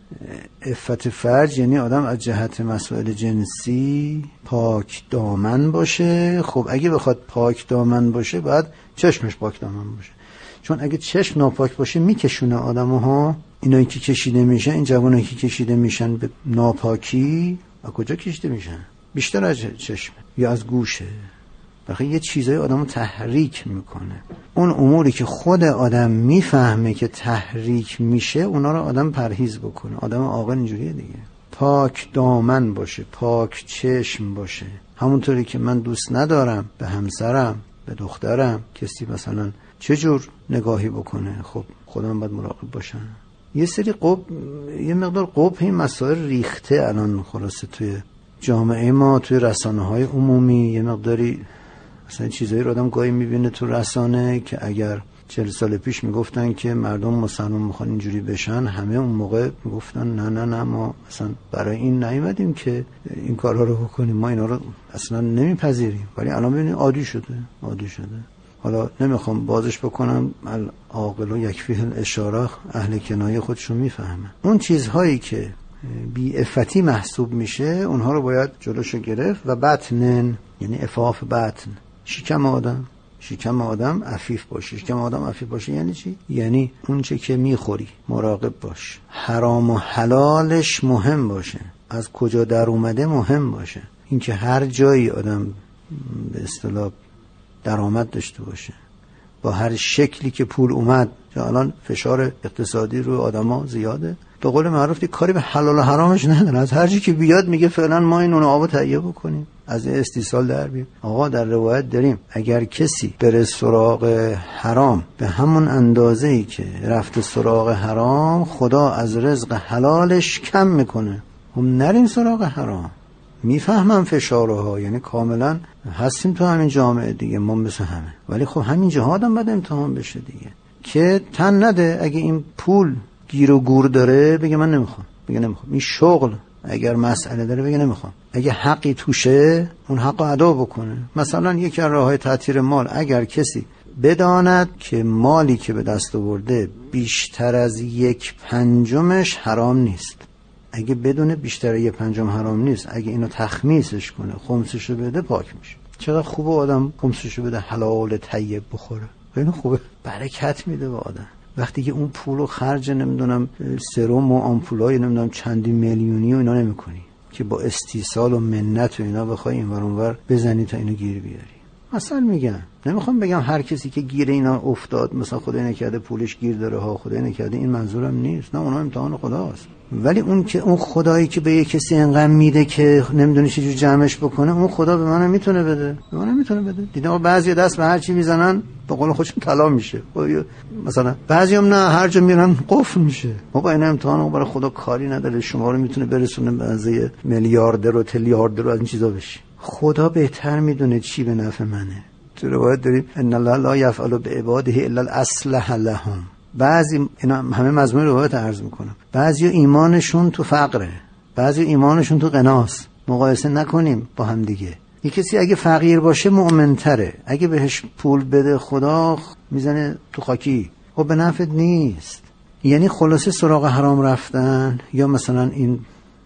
Speaker 1: عفت فرج یعنی آدم از جهت مسائل جنسی پاک دامن باشه. خب اگه بخواد پاک دامن باشه باید چشمش پاک دامن باشه، چون اگه چشم ناپاک باشه میکشونه آدموها. اینایی که کشیده میشن، این جوانایی که کشیده میشن به ناپاکی، از کجا کشیده میشن؟ بیشتر از چشم یا از گوشه. بخاطر یه چیزای آدمو تحریک میکنه. اون اموری که خود آدم میفهمه که تحریک میشه، اونا رو آدم پرهیز بکنه. آدم عاقل اینجوریه دیگه، پاک دامن باشه، پاک چشم باشه. همونطوری که من دوست ندارم به همسرم، به دخترم کسی مثلا چجور نگاهی بکنه، خب خودم باید مراقب باشم. یه سری یه مقدار قبح این مسائل ریخته الان خلاصه توی جامعه ما، توی رسانه‌های عمومی. یه مقداری مثلا چیزایی رو آدم گاهی میبینه تو رسانه که اگر 40 سال پیش میگفتن که مردم مسلمان میخوان اینجوری بشن، همه اون موقع میگفتن نه ما اصلا برای این نیومدیم که این کارها رو بکنیم، ما اینا رو اصلا نمیپذیریم. ولی الان ببینید عادی شده. حالا نمیخوام بازش بکنم، العاقل و یکفیه الاشاره، اهل کنایه خودشون میفهمن. اون چیزهایی که بی عفتی محسوب میشه اونها رو باید جلوشو گرفت. و بطنن یعنی عفاف بطن، شکم آدم عفیف باشه. شکم آدم عفیف باشه یعنی چی؟ یعنی اون چه که میخوری مراقب باش، حرام و حلالش مهم باشه، از کجا در اومده مهم باشه. اینکه هر جایی آدم به اصطلاح درآمد داشته باشه، با هر شکلی که پول اومد، که الان فشار اقتصادی روی آدما زیاده، به قول معروف کاری به حلال و حرامش نداره، از هر چی که بیاد میگه فعلا ما این اون آبو تهیه بکنیم، از استیصال در بیاد. آقا در روایت داریم اگر کسی بره سراغ حرام به همون اندازه‌ای که رفت سراغ حرام، خدا از رزق حلالش کم میکنه. هم نریم سراغ حرام. میفهمم فشارها، یعنی کاملا هستیم تو همین جامعه دیگه، ما مثل همه، ولی خب همین جهاد هم باید امتحان بشه دیگه، که تن نده. اگه این پول گیر و گور داره بگه من نمیخوام، بگه نمیخوام. این شغل اگر مسئله داره بگه نمیخوام. اگه حقی توشه اون حق ادا بکنه. مثلا یکی از راههای تأثیر مال، اگر کسی بداند که مالی که به دست آورده بیشتر از 1/5 حرام نیست، اگه بدونه بیشتر 1/5 حرام نیست، اگه اینو تخمیسش کنه، خمسشو بده، پاک میشه. چقدر خوبه آدم خمسشو بده حلال طیب بخوره، خیلی خوبه، برکت میده به آدم. وقتی که اون پولو خرج نمیدونم سرم و آمپولای نمیدونم چندی میلیونی و اینا نمیکنی، که با استیصال و منت و اینا بخوای اینور اونور بزنی تا اینو گیر بیاری. مثلا میگم، نمیخوام بگم هر کسی که گیر اینا افتاد مثلا خدای نکرده پولش گیر داره ها، خدای نکرده، این منظورم نیست، نه، اونا امتحان خداست. ولی اون که اون خدایی که به یک کسی انقدر میده که نمیدونه چجوری جمعش بکنه، اون خدا به منم میتونه بده، به منم میتونه بده. دیدم بعضی دست به هر چی میزنن به قول خودشون طلا میشه، مثلا بعضیام نه، هر جا میرن قفل میشه. بابا این امتحان برای خدا کاری نداره، شما رو میتونه برسونه به اندازه میلیاردر و تریلیاردر و از این چیزا بشی. خدا بهتر میدونه چی به نفع منه. تو روایت داریم ان الله لا یفعل بعباده الا الاصلح لهم. بعضی اینا همه مضمون روایت عرض میکنم، بعضی ایمانشون تو فقره، بعضی ایمانشون تو غناست. مقایسه نکنیم با هم دیگه. یک کسی اگه فقیر باشه مؤمن‌تره، اگه بهش پول بده خدا میزنه تو خاکی، خب به نفعت نیست. یعنی خلاصه سراغ حرام رفتن، یا مثلا این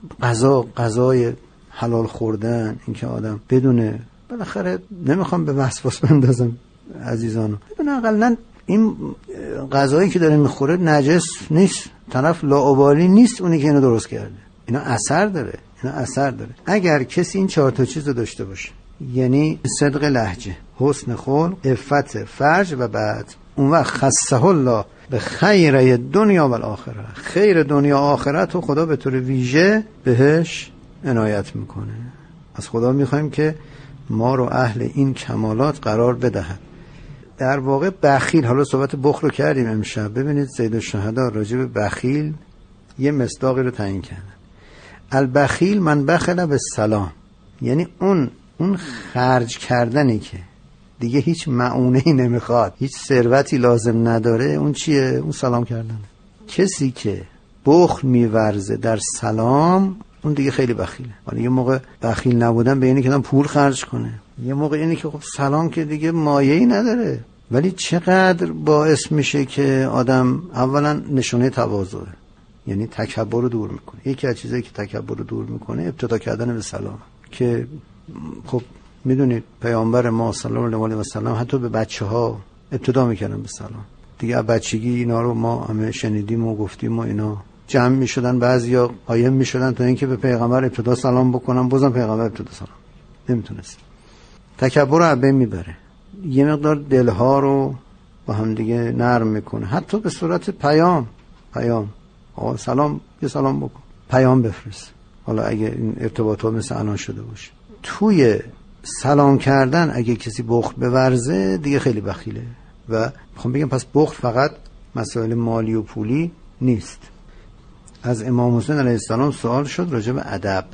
Speaker 1: غذای حلال خوردن، اینکه آدم بدونه، بالاخره نمیخوام به وسواس بندازم عزیزانو، بدون اقلن این غذایی که داره میخوره نجس نیست، طرف لاابالی نیست اونی که اینو درست کرده. اینا اثر داره. اگر کسی این 4 تا چیز رو داشته باشه، یعنی صدق لهجه، حسن خلق، عفت فرج و بعد، اون وقت خصه الله به خیر دنیا و الاخره، خیر دنیا آخرت رو خدا به طور ویژه بهش عنایت میکنه. از خدا میخوایم که ما رو اهل این کمالات قرار بدهد. در واقع بخیل، حالا صحبت بخل رو کردیم امشب، ببینید زید الشهدا راجع به بخیل یه مصداقی رو تعیین کردن. البخیل من بخل بالسلام، یعنی اون خرج کردنی که دیگه هیچ معونه‌ای نمیخواد، هیچ ثروتی لازم نداره، اون چیه؟ اون سلام کردنه. کسی که بخل میورزه در سلام، اون دیگه خیلی بخیله. حالا یه موقع بخیل نبودن به اینه که پول خرج کنه، یه موقع اینه که خب سلام که دیگه مایه‌ای نداره. ولی چقدر باعث میشه که آدم اولا نشونه تواضع، یعنی تکبر رو دور میکنه. یکی از چیزایی که تکبر رو دور میکنه ابتدا کردن به سلام، که خب میدونید پیامبر ما صلی الله علیه و سلم حتی به بچه‌ها ابتدا میکردن به سلام. دیگه بچگی اینا رو ما همه شنیدیم و گفتیم و اینا جمع میشدن، بعضیا قایم میشدن تا اینکه به پیغمبر ابتدا سلام بکنن، بازم پیغمبر ابتدا سلام نمیتونست. تکبر رو عبه میبره، یه مقدار دلها رو با هم دیگه نرم میکنه، حتی به صورت پیام سلام، یه سلام بکن، پیام بفرست. حالا اگه این ارتباطات مثل الان شده باشه، توی سلام کردن اگه کسی بخل بورزه دیگه خیلی بخیله. و میخوام بگم پس بخل فقط مسائل مالی و پولی نیست. از امام حسین علیه السلام سوال شد راجع به ادب.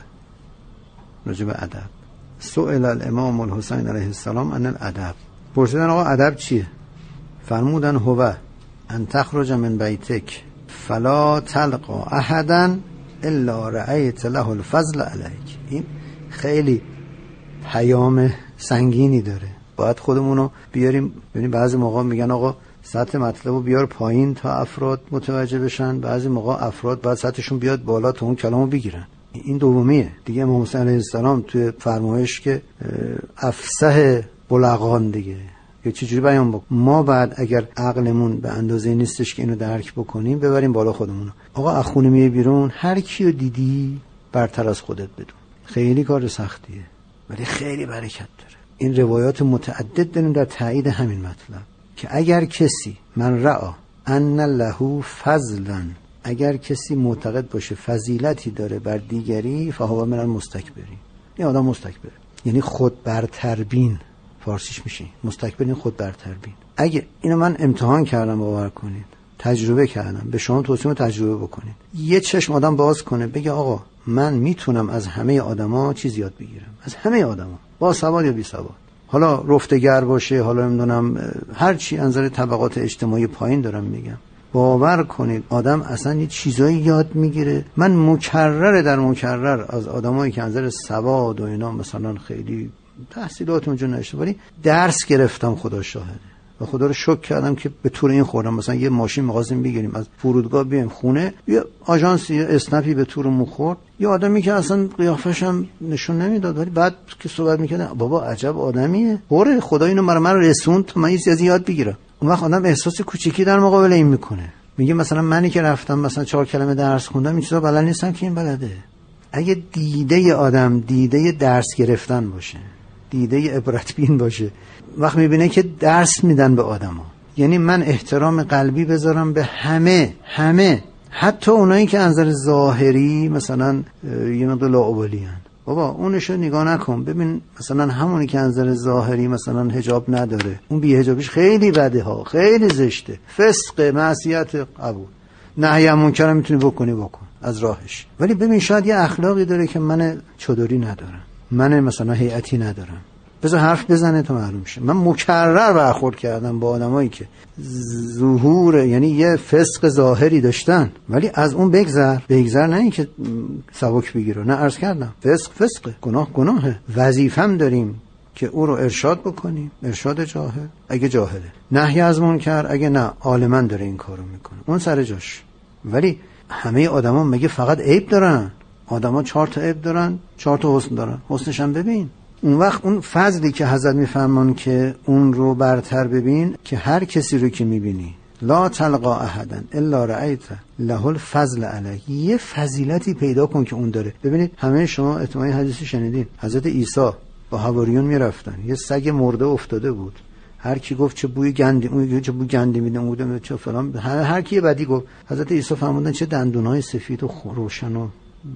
Speaker 1: سئل الامام الحسین علیه السلام عن الادب. پرسیدن آقا ادب چیه؟ فرمودن هو ان تخرج من بیتک فلا تلقا احدا الا رأیت له الفضل علیک. این خیلی پیام سنگینی داره. باید خودمونو بیاریم. ببین بعضی موقع میگن آقا سطح مطلبو بیار پایین تا افراد متوجه بشن، بعضی موقع افراد باید سطحشون بیاد بالا تا اون کلامو بگیرن. این دومیه دیگه. امام حسین علیه السلام توی فرمایش که افصح بلغان دیگه یا چجوری بیان بکن، ما بعد اگر عقلمون به اندازه نیستش که اینو درک بکنیم ببریم بالا خودمونو. آقا از خونه میای بیرون، هر کیو دیدی برتر از خودت بدون. خیلی کار سختیه ولی خیلی برکت داره. این روایات متعدد داریم در تایید همین مطلب که اگر کسی من رأى ان له فضلا، اگر کسی معتقد باشه فضیلتی داره بر دیگری، فهو من المستکبرین، این آدم مستکبره، یعنی خود برتربین فارسیش میشه. مستکبرین خود برتربین. اگه اینو من امتحان کردم، باور کنید تجربه کردم، به شما توصیه تجربه بکنید. یه چشم آدم باز کنه بگه آقا من میتونم از همه آدما چیز یاد بگیرم، از همه آدما، با سواد یا بی سواد، حالا رفتگر باشه، حالا نمیدونم هر چی از نظر طبقات اجتماعی پایین دارم میگم. باور کنید آدم اصلا یه چیزایی یاد میگیره. من مکرر از آدمایی که از نظر سواد و اینا مثلا خیلی تحصیلات اونجا نشته ولی درس گرفتم، خدا شاهده و خدا رو شکر کردم که به طور این خوردم. مثلا یه ماشین می‌خواستیم بگیریم از فرودگاه بیایم خونه، یه آژانس یه اسنپی به طورمون خورد، یه آدمی که اصلا قیافش هم نشون نمیداد ولی بعد که صحبت می‌کردن بابا عجب آدمیه، اوره خدا اینو برای من رسوند تا من از یاد بگیرم. اون وقت آدم احساس کوچیکی در مقابل این میکنه، میگه مثلا منی که رفتم مثلا 4 کلمه درس خوندم این چیزا بلد نیستم که این بلده. اگه دیده آدم دیده درس گرفتن باشه، دیده عبرت بین باشه، وقت میبینه که درس میدن به آدما. یعنی من احترام قلبی بذارم به همه، حتی اونایی که از نظر ظاهری مثلا یه مقدار لاابالیان. بابا اونشو نگاه نکن، ببین مثلا همونی که از نظر ظاهری مثلا حجاب نداره، اون بی حجابیش خیلی بده ها، خیلی زشته، فسق، معصیت، قبول، نهی منکر میتونی بکن از راهش. ولی ببین شاید یه اخلاقی داره که من چادری ندارم، من مثلا هیئتی ندارم، بذار حرف بزنه تا معلوم شه. من مکرر برخورد کردم با آدمایی که ظهور یعنی یه فسق ظاهری داشتن ولی از اون بگذر نه این که سبک بگیره، نه عرض کردم فسق گناهه، وظیفم داریم که او رو ارشاد بکنیم، ارشاد جاهل اگه جاهله، نهی از منکر اگه نه عالماً داره این کارو میکنه اون سر جاش. ولی همه آدما مگه فقط عیب دارن؟ آدما 4 تا عیب دارن، 4 تا حسن دارن، حسنش هم ببین. اون وقت اون فضلی که حضرت میفرمان که اون رو برتر ببین، که هر کسی رو که میبینی لا تلقا احدا الا رأیت له الفضل علیه، یه فضیلتی پیدا کن که اون داره. ببینید همه شما احتمالاً حدیثی شنیدین، حضرت عیسی با حواریون میرفتن، یه سگ مرده افتاده بود، هر کی گفت چه بوی گندی، اون چه بوی گندی میده، اون بوده چه فلان، هر کی بدی گفت. حضرت عیسی فرمودن چه دندونای سفید و روشن و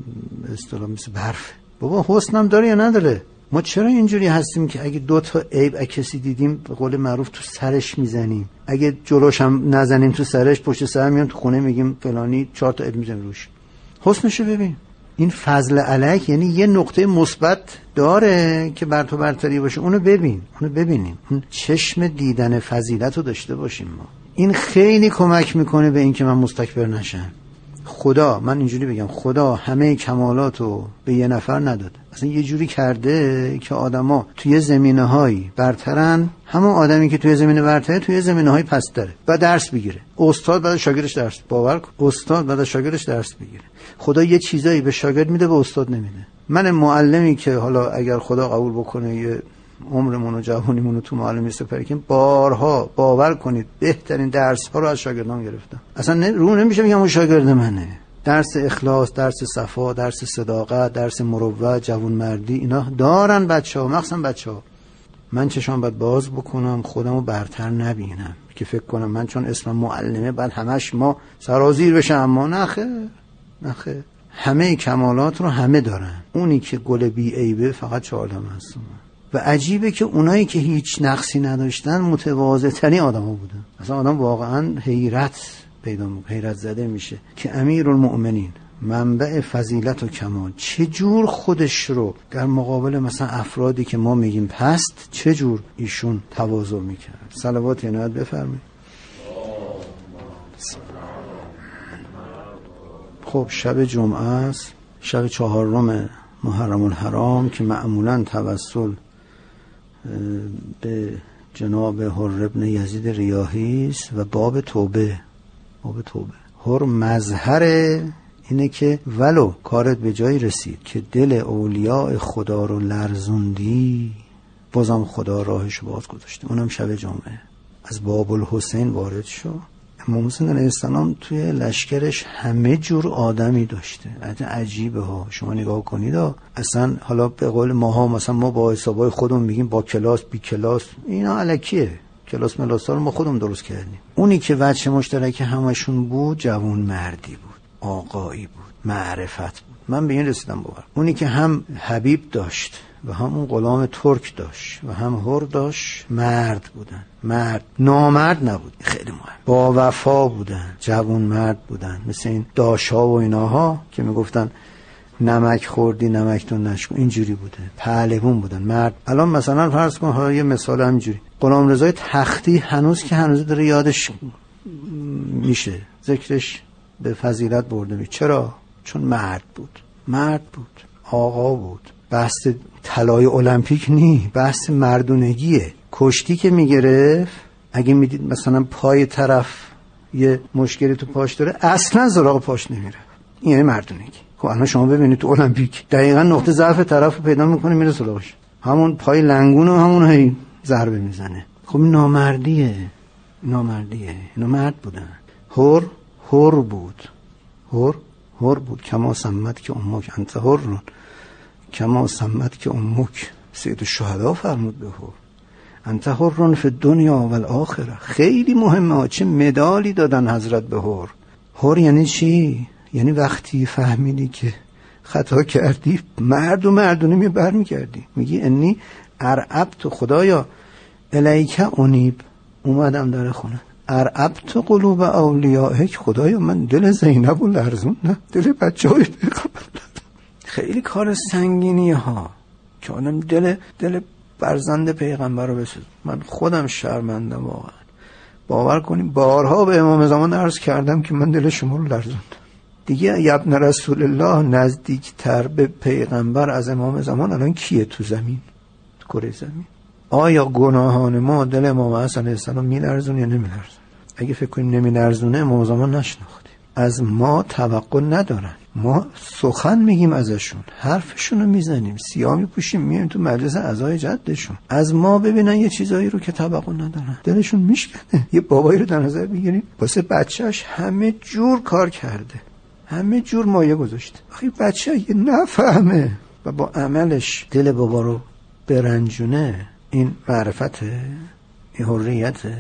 Speaker 1: اصطلاح مثل برف. بابا حسنم داره یا نداره؟ ما چرا اینجوری هستیم که اگه 2 تا عیب کسی دیدیم به قول معروف تو سرش میزنیم، اگه جلوش هم نزنیم تو سرش، پشت سر میام تو خونه میگیم فلانی 4 تا عیب میزنیم روش. حسنشو ببین. این فضل علیک یعنی یه نقطه مثبت داره که بر تو برتری باشه، اونو ببینیم، اون چشم دیدن فضیلت رو داشته باشیم. ما این خیلی کمک میکنه به این که من مستکبر نشم. خدا، من اینجوری بگم، خدا همه کمالاتو به یه نفر نداده، اصلا یه جوری کرده که آدما توی زمینه‌های برترن، همون آدمی که توی زمینه برتره توی زمینه‌های پستره و درس بگیره. استاد بعد شاگردش درس، باور کن استاد بعد شاگردش درس بگیره. خدا یه چیزایی به شاگرد میده به استاد نمیده. من معلمی که حالا اگر خدا قبول بکنه یه عمرمون و جوانیمون رو تو معلمی سپری کنیم، بارها باور کنید بهترین درس ها رو از شاگردان گرفتم. اصلا رو نمیشه بگم اون شاگرد منه. درس اخلاص، درس صفا، درس صداقت، درس مروت، جوانمردی، اینا دارن بچه‌ها، مخصوصا بچه‌ها. من چشام باید باز بکنم خودمو برتر نبینم که فکر کنم من چون اسمم معلمه بعد همش ما سرازیر بشم. اما نه خیر، همه کمالات رو همه دارن. اونی که گل بی عیبه فقط 4 هست. و عجیبه که اونایی که هیچ نقصی نداشتن متواضع‌ترین آدما بودن. اصلا آدم واقعا حیرت زده میشه که امیرالمؤمنین منبع فضیلت و کمال چجور خودش رو در مقابل مثلا افرادی که ما میگیم پست چجور ایشون تواضع میکرد. صلوات عنایت بفرمایید. خب شب جمعه است، شب 4 محرم الحرام که معمولا توسل به جناب حر ابن یزید ریاحی است و باب توبه. حر مظهر اینه که ولو کارت به جایی رسید که دل اولیاء خدا رو لرزوندی، بازم خدا راهش باز گذاشته. اونم شب جمعه از باب الحسین وارد شو. امام حسین علیه السلام توی لشکرش همه جور آدمی داشته. عجیبه ها، شما نگاه کنید اصلا. حالا به قول ماها مثلا ما با حسابای خودمون میگیم با کلاس بی کلاس، اینا الکیه. کلاس ملاسا رو ما خودمون درست کردیم. اونی که وجه مشترک همشون بود جوان مردی بود، آقایی بود، معرفت بود. من به این رسیدم باور. اونی که هم حبیب داشت و هم اون غلام ترک داشت و هم حر داشت، مرد بودن. مرد، نامرد نبود. خیلی مهم. با وفا بودن، جوان مرد بودن، مثل این داشا و ایناها که میگفتن نمک خوردی نمکتون نشکن، اینجوری بوده. پهلوون بودن، مرد. الان مثلا فرض کن ها، یه مثال همینجوری، غلامرضای تختی هنوز داره یادش میشه، ذکرش به فضیلت برده میشه. چرا؟ چون مرد بود، آقا بود. بحث طلای المپیک نی، بحث مردونگیه. کشتی که میگرفت، اگه میدید مثلا پای طرف یه مشکلی تو پاش داره، اصلا سراغ پاش نمیره. این یعنی مردونگی. خب الان شما ببینید تو المپیک دقیقاً نقطه ضعف طرف رو پیدا میکنه، میره سراغش، همون پای لنگون و همون هی ضربه میزنه. خب این نامردیه. اینا مرد بودن. حر بود. کما سمت که امک انت حرون، کما سمت که امک. سید الشهدا فرمود به حر انت حرون فی الدنیا و الاخره. خیلی مهمه. چه مدالی دادن حضرت به حر یعنی چی؟ یعنی وقتی فهمیدی که خطا کردی، مرد و مردونه می برمیگردی، میگی انی ارعبت، خدایا الیک انیب، اومدم در خونه، ارعبت قلوب اولیائک، خدایا من دل زینب و لرزوندم، دل بچه‌های پیغمبر. خیلی کار سنگینیه ها که آدم دل فرزند پیغمبر رو بسوزه. من خودم شرمندم واقعا. باور کنیم بارها به امام زمان عرض کردم که من دل شما رو لرزوندم. دیگه ابن رسول الله نزدیکتر به پیغمبر از امام زمان الان کیه تو زمین، تو کره زمین؟ آیا گناهان ما دل امام حسن علیه السلام میلرزونه یا نمیلرزونه؟ اگه فکر کنیم نمیلرزونه، امام زمان نشناختیم. از ما توقع ندارن. ما سخن میگیم ازشون، حرفشون رو میزنیم، سیاه میپوشیم، میایم تو مجلس عزای جدشون. از ما ببینن یه چیزایی رو که توقع ندارن، دلشون میشکنه. یه بابایی رو در نظر بگیریم واسه بچهش همه جور کار کرده، همه جور مایه گذاشته. آخه بچه یه نفهمه و با عملش دل بابا رو برنجونه. این معرفته، این حریته.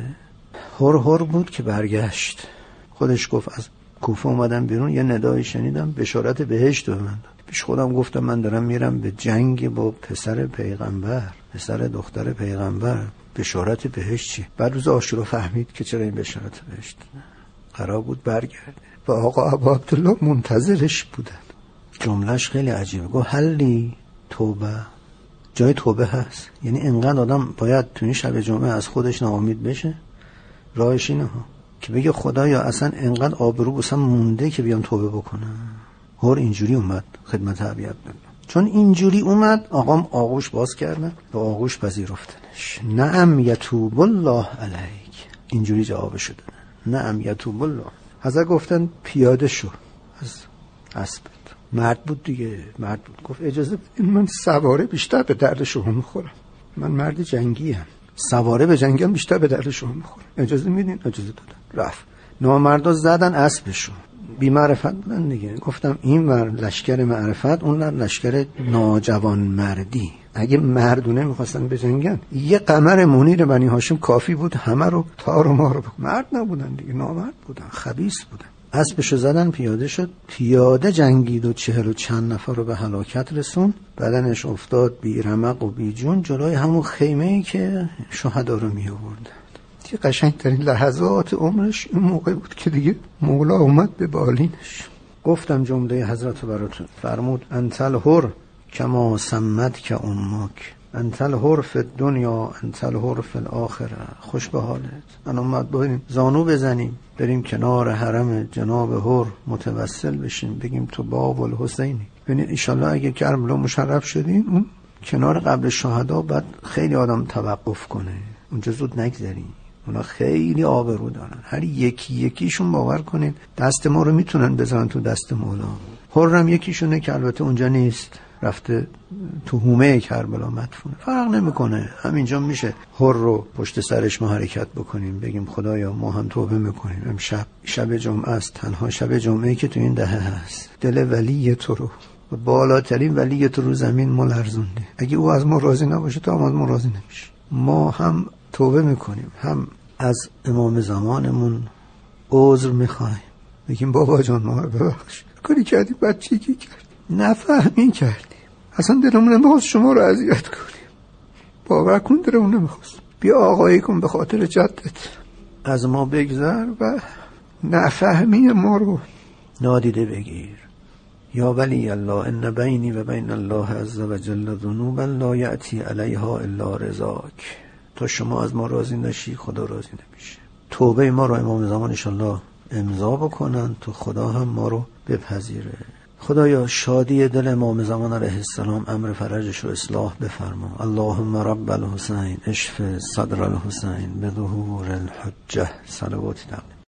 Speaker 1: حر بود که برگشت. خودش گفت از کوفه اومدم بیرون، یه ندایی شنیدم بشارت بهشت به من داد. پیش خودم گفتم من دارم میرم به جنگ با پسر پیغمبر، پسر دختر پیغمبر، بشارت بهشت چی؟ بعد روز عاشورا فهمید که چرا این بشارت بهشت قرار بود برگرده و آقا ابا عبدالله منتظرش بودن. جملهش خیلی عجیبه. گفت حلی توبه، جای توبه هست. یعنی انقدر آدم باید تو این شب جمعه از خودش ناامید بشه، راهش اینه ها که بگه خدایا اصلا انقدر آبرو بسم مونده که بیام توبه بکنم. هر اینجوری اومد خدمت ابی عبدالله. چون اینجوری اومد، آقام آغوش باز کردن و آغوش پذیرفتنش. نعم یتوب الله علیک، اینجوری جوابش دادن. نعم یتوب الله. حضرت گفتن پیاده شو از اسبت. مرد بود دیگه، مرد بود. گفت اجازه بدین من سواره بیشتر به درد شما میخورم، من مرد جنگی ام، سواره به جنگم بیشتر به درد شما میخورم، اجازه میدین؟ اجازه دادن. رفت. نامردا زدن اسبشو، بی معرفت بودن دیگه. گفتم این لشکر معرفت، اون لشکر ناجوان مردی. اگه مردونه میخواستن بجنگن، یه قمر منیر بنی هاشم کافی بود همه رو تار و مار. مرد نبودن دیگه، نامرد بودن، خبیث بودن. اسبشو زدن، پیاده شد. پیاده جنگید و 40 و چند نفر رو به هلاکت رسون. بدنش افتاد بی رمق و بی جون جلوی همون خیمه‌ای که شهدا رو می آوردن. دیگه قشنگترین لحظات عمرش این موقع بود که دیگه مولا اومد به بالینش. گفتم جمله حضرت براتون. فرمود انتل حر کما سمت که امک، انتل حر فی الدنیا انتل حر فی الاخره. خوش به حالت. من اومد بریم زانو بزنیم، بریم کنار حرم جناب حر متوسل بشیم، بگیم تو باب الحسینی. ببینید ان شاء الله اگه کربلا مشرف شدین، اون کنار قبر شهدا باید خیلی آدم توقف کنه، اونجا زود نگذری. اونا خیلی آبرو دارن، هر یکیشون باور کنین دست ما رو میتونن بزنن تو دست مولا. حرم یکیشونه که البته اونجا نیست، رفته تو حومه کربلا مدفونه. فرق نمیکنه، همینجا میشه حر رو پشت سرش ما حرکت بکنیم، بگیم خدایا ما هم توبه میکنیم. امشب شب جمعه است، تنها شب جمعه که تو این دهه هست. دل ولی تو رو، بالاترین ولی تو رو زمین ما لرزونده. اگه او از ما راضی نباشه تو هم از ما راضی نمیشه. ما هم توبه میکنیم، هم از امام زمانمون عذر میخوایم، بگیم بابا جان ما رو ببخش، کاری کردیم بچگی کردیم، نفهمین کردیم، اصلا دلمون نمیخواست شما رو اذیت کنیم، باور کن دلمون نمیخواست. بیا آقایی کن به خاطر جدت از ما بگذر و نفهمی ما رو نادیده بگیر. یا ولی الله ان بینی و بین الله عز و جل ذنوبا لا یأتی علیها الا رضاک. تا شما از ما راضی نشی خدا راضی نمیشه. توبه ما رو امام زمان انشالله امضا بکنن تو خدا هم ما رو بپذیره. خدایا شادی دل امام زمان علیه السلام امر فرجش رو اصلاح بفرما. اللهم رب الحسین اشف صدر الحسین بظهور الحجه صلوات